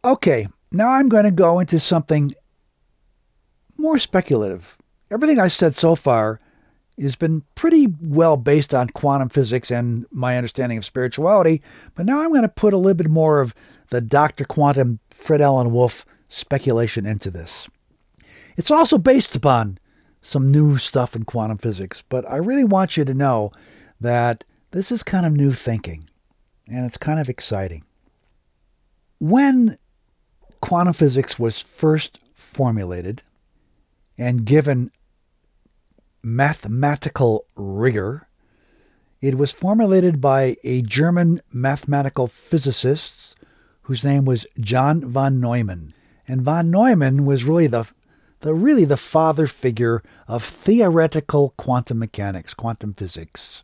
Okay, now I'm going to go into something more speculative. Everything I said so far has been pretty well based on quantum physics and my understanding of spirituality, but now I'm going to put a little bit more of the Dr. Quantum Fred Alan Wolf speculation into this. It's also based upon some new stuff in quantum physics, but I really want you to know that this is kind of new thinking, and it's kind of exciting. When quantum physics was first formulated and given mathematical rigor, it was formulated by a German mathematical physicist whose name was John von Neumann. And von Neumann was really the father figure of theoretical quantum mechanics, quantum physics.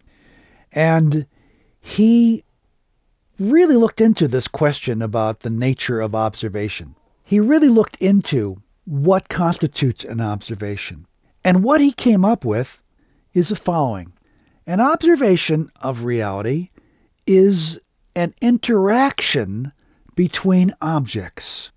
And he really looked into this question about the nature of observation. He really looked into what constitutes an observation. And what he came up with is the following. An observation of reality is an interaction between objects.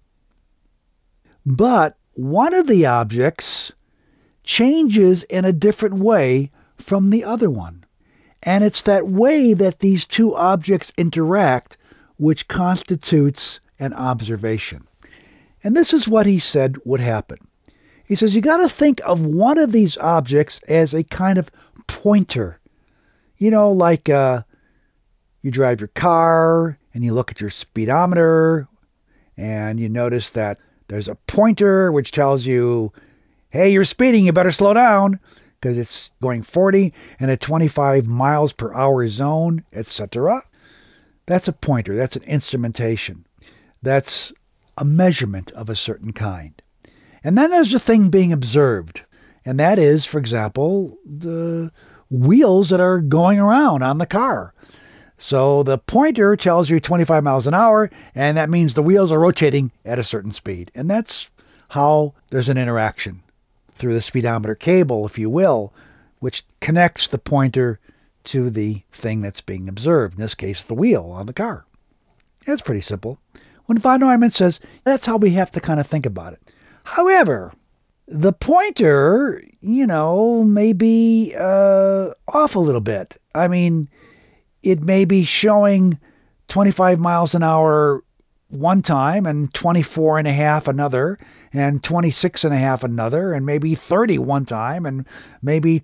But one of the objects changes in a different way from the other one. And it's that way that these two objects interact which constitutes an observation. And this is what he said would happen. He says, you got to think of one of these objects as a kind of pointer. You know, like you drive your car and you look at your speedometer and you notice that there's a pointer which tells you, hey, you're speeding, you better slow down because it's going 40 and a 25 miles per hour zone, etc. That's a pointer. That's an instrumentation. That's a measurement of a certain kind. And then there's a thing being observed. And that is, for example, the wheels that are going around on the car. So the pointer tells you 25 miles an hour, and that means the wheels are rotating at a certain speed. And that's how there's an interaction through the speedometer cable, if you will, which connects the pointer to the thing that's being observed, in this case, the wheel on the car. It's pretty simple. When von Neumann says, that's how we have to kind of think about it. However, the pointer, may be off a little bit. I mean, it may be showing 25 miles an hour one time and 24 and a half another and 26 and a half another and maybe 30 one time and maybe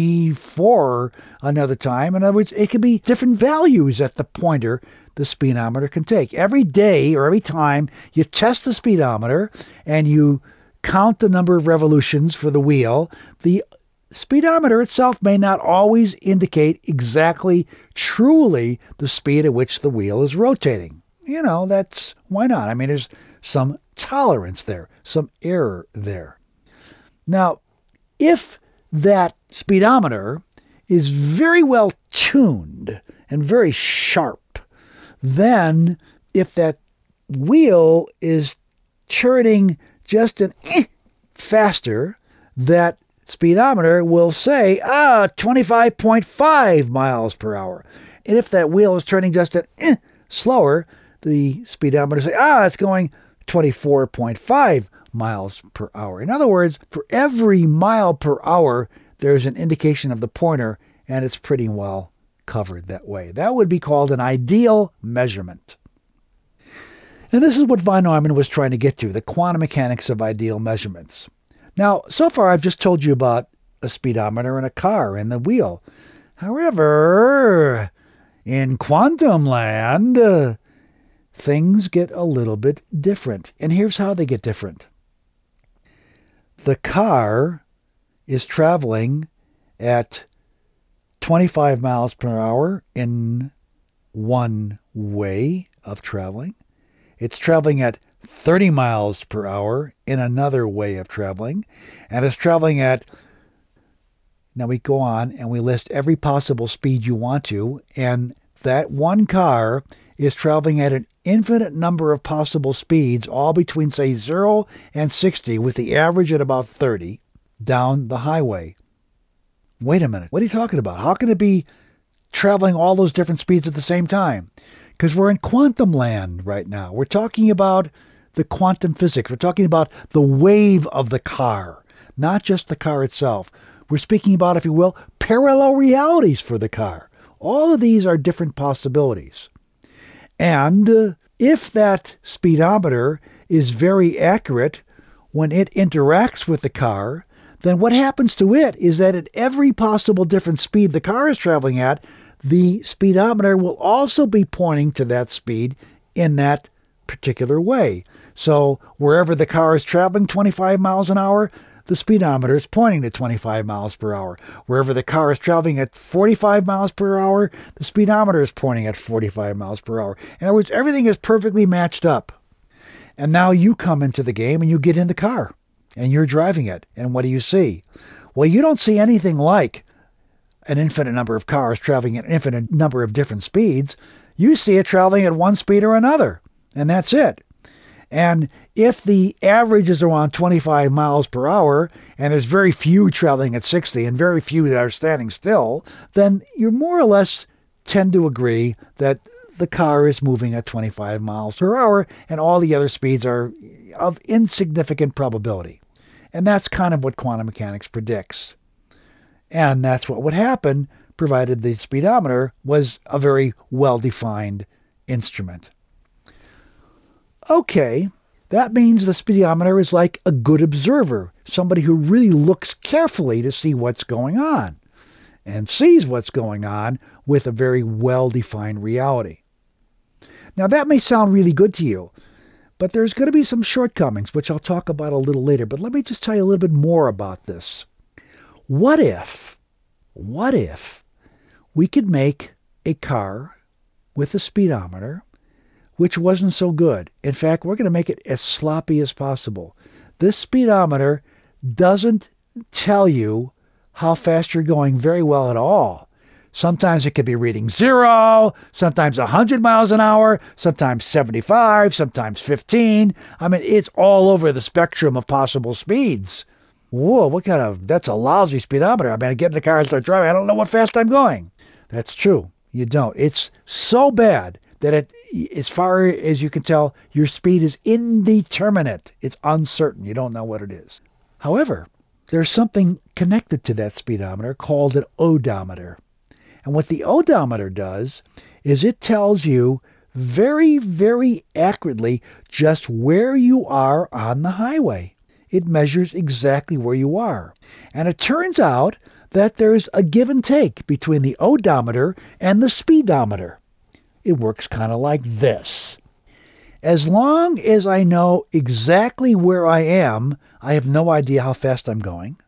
24 another time. In other words, it could be different values at the pointer the speedometer can take. Every day or every time you test the speedometer and you count the number of revolutions for the wheel, the speedometer itself may not always indicate exactly, truly the speed at which the wheel is rotating. That's why not? I mean, there's some tolerance there, some error there. Now, if that speedometer is very well tuned and very sharp, then if that wheel is turning just an faster, that speedometer will say, 25.5 miles per hour. And if that wheel is turning just an slower, the speedometer will say, it's going 24.5 miles per hour. In other words, for every mile per hour, there's an indication of the pointer, and it's pretty well covered that way. That would be called an ideal measurement. And this is what von Neumann was trying to get to, the quantum mechanics of ideal measurements. Now, so far I've just told you about a speedometer and a car and the wheel. However, in quantum land, things get a little bit different. And here's how they get different. The car is traveling at 25 miles per hour in one way of traveling. It's traveling at 30 miles per hour in another way of traveling. And it's traveling at, now we go on and we list every possible speed you want to. And that one car is traveling at an infinite number of possible speeds, all between, say, 0 and 60, with the average at about 30, down the highway. Wait a minute. What are you talking about? How can it be traveling all those different speeds at the same time? because we're in quantum land right now. We're talking about the quantum physics. We're talking about the wave of the car, not just the car itself. We're speaking about, if you will, parallel realities for the car. All of these are different possibilities. And if that speedometer is very accurate when it interacts with the car, then what happens to it is that at every possible different speed the car is traveling at, the speedometer will also be pointing to that speed in that particular way. So wherever the car is traveling 25 miles an hour, the speedometer is pointing to 25 miles per hour. Wherever the car is traveling at 45 miles per hour, the speedometer is pointing at 45 miles per hour. In other words, everything is perfectly matched up. And now you come into the game and you get in the car and you're driving it. And what do you see? Well, you don't see anything like an infinite number of cars traveling at an infinite number of different speeds. You see it traveling at one speed or another, and that's it. And if the average is around 25 miles per hour, and there's very few traveling at 60 and very few that are standing still, then you more or less tend to agree that the car is moving at 25 miles per hour, and all the other speeds are of insignificant probability. And that's kind of what quantum mechanics predicts. And that's what would happen, provided the speedometer was a very well-defined instrument. Okay, that means the speedometer is like a good observer, somebody who really looks carefully to see what's going on, and sees what's going on with a very well-defined reality. Now, that may sound really good to you, but there's going to be some shortcomings, which I'll talk about a little later. But let me just tell you a little bit more about this. What if we could make a car with a speedometer which wasn't so good? In fact, we're going to make it as sloppy as possible. This speedometer doesn't tell you how fast you're going very well at all. Sometimes it could be reading 0, sometimes 100 miles an hour, sometimes 75, sometimes 15. I mean, it's all over the spectrum of possible speeds. Whoa, that's a lousy speedometer. I mean, I get in the car and start driving. I don't know what fast I'm going. That's true. You don't. It's so bad that as far as you can tell, your speed is indeterminate. It's uncertain. You don't know what it is. However, there's something connected to that speedometer called an odometer. And what the odometer does is it tells you very, very accurately just where you are on the highway. It measures exactly where you are. And it turns out that there's a give and take between the odometer and the speedometer. It works kind of like this. As long as I know exactly where I am, I have no idea how fast I'm going.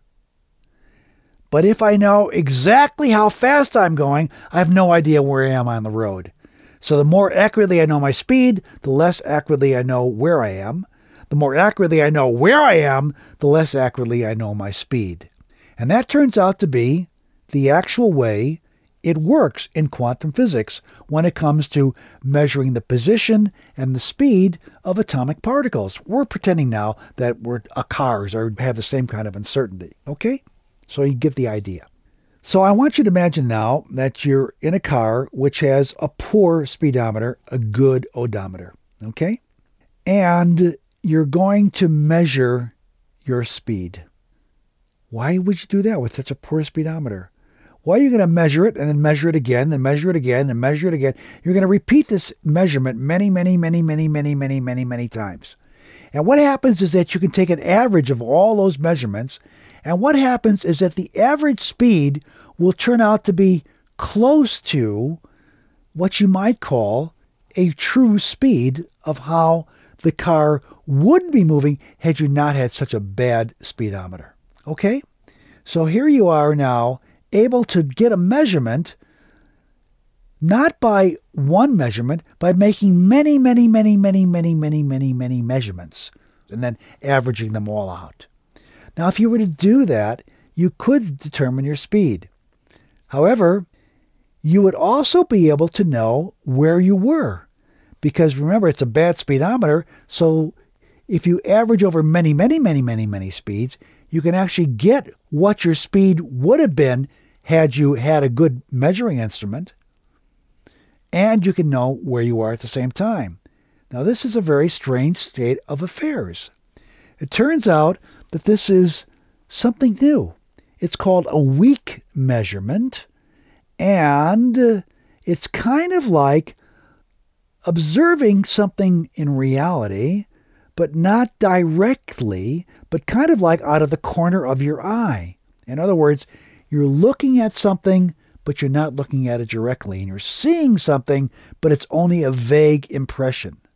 But if I know exactly how fast I'm going, I have no idea where I am on the road. So the more accurately I know my speed, the less accurately I know where I am. The more accurately I know where I am, the less accurately I know my speed. And that turns out to be the actual way it works in quantum physics when it comes to measuring the position and the speed of atomic particles. We're pretending now that cars have the same kind of uncertainty, okay? So you get the idea. So I want you to imagine now that you're in a car which has a poor speedometer, a good odometer, okay? And you're going to measure your speed. Why would you do that with such a poor speedometer? Why are you going to measure it and then measure it again, then measure it again, and measure it again? You're going to repeat this measurement many times. And what happens is that you can take an average of all those measurements, and what happens is that the average speed will turn out to be close to what you might call a true speed of how the car would be moving had you not had such a bad speedometer. Okay? So here you are now able to get a measurement, not by one measurement, by making many measurements, and then averaging them all out. Now, if you were to do that, you could determine your speed. However, you would also be able to know where you were. Because remember, it's a bad speedometer, so if you average over many speeds, you can actually get what your speed would have been had you had a good measuring instrument. and you can know where you are at the same time. Now, this is a very strange state of affairs. It turns out that this is something new. It's called a weak measurement, and it's kind of like observing something in reality, but not directly, but kind of like out of the corner of your eye. In other words, you're looking at something, but you're not looking at it directly, and you're seeing something, but it's only a vague impression.